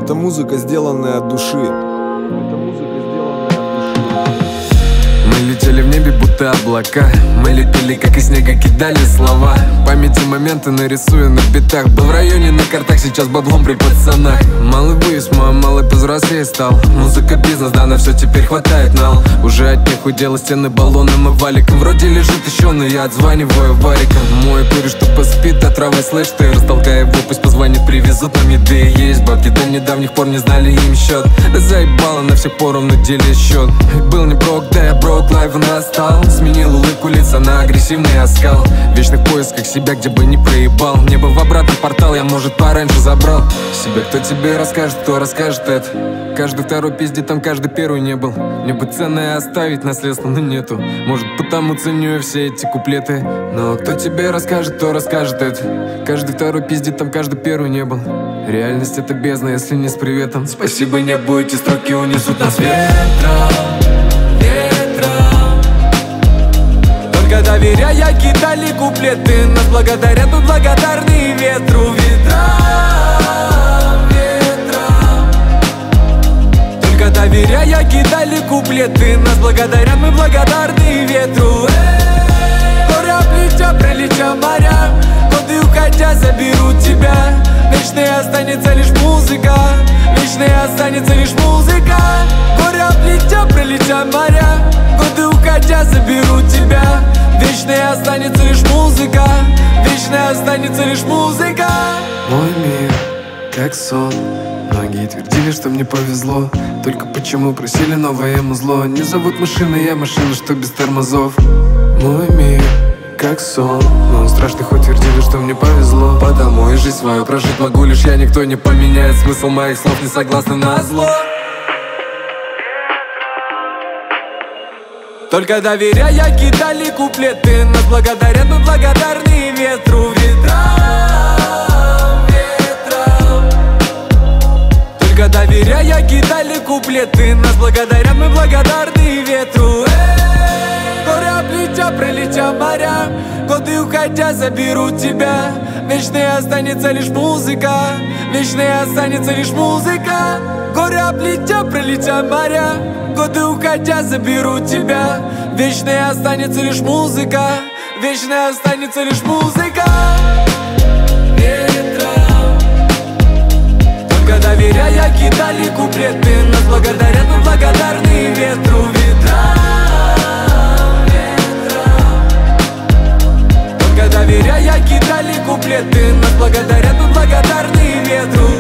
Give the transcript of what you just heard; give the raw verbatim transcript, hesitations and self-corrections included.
Это музыка, сделанная от души. Это музыка, сделанная от души. Мы летели в небе, будто облака. Мы лепили, как из снега кидали слова. В памяти моменты нарисую на битах. Был в районе на картах, сейчас баблом при пацанах. Малый вырос, мой малый повзрослее стал. Музыка, бизнес, да, на все теперь хватает нал. Уже от них удела стены баллоном и валиком. Вроде лежит еще, но я отзваниваю вариком. Мой курю, что поспит, а трава слышь ты. Растолкай его, пусть позвонит, привезут нам еды. Есть бабки, до недавних пор не знали им счет. Заебало, на всех поровну делить счет. Был не брок, да я брок, лайв настал. Сменил улыбку лица на агрессивный оскал. В вечных поисках себя, где бы не проебал. Небо в обратный портал, я, может, пораньше забрал себя. Кто тебе расскажет, кто расскажет это? Каждый второй пиздит, там каждый первый не был. Мне бы ценное оставить наследство, но нету. Может, потому ценю я все эти куплеты. Но кто тебе расскажет, кто расскажет это? Каждый второй пиздит, там каждый первый не был. Реальность — это бездна, если не с приветом. Спасибо небу, эти строки унесут нас ветром. Только доверяя кидали куплеты. Нас благодарят, мы благодарны ветру, ветрам, ветрам. Только доверяя кидали куплеты. Нас благодарят, мы благодарны ветру. Горы облетя, пролетя моря. Годы уходя заберут тебя. Вечной останется лишь музыка. Вечной останется лишь музыка. Горы облетя, пролетя моря. Годы уходя заберут тебя. Вечной останется лишь музыка. Вечной останется лишь музыка. Мой мир, как сон. Многие твердили, что мне повезло. Только почему просили новое музло? Не зовут машины, я машина, что без тормозов. Мой мир, как сон. Но он страшный, хоть твердили, что мне повезло. Потому и жизнь свою прожить могу лишь я. Никто не поменяет смысл моих слов, не согласны на зло. Только доверяя кидали куплеты. Нас благодарят, мы благодарны ветру, ветрам, ветрам. Только доверяя кидали куплеты. Нас благодарят, мы благодарны ветру. Горы облетя, пролетя моря. Годы уходя заберут тебя. Вечной останется лишь музыка. Вечной останется лишь музыка. Горы облетя, пролетя моря. Годы уходя заберут тебя. Вечной останется лишь музыка. Вечной останется лишь музыка. Ветром. Только доверяя кидали куплеты. Нас благодарят, мы благодарны ветру, ветрам, ветрам. Только доверяя кидали куплеты. Нас благодарят, мы благодарны ветру.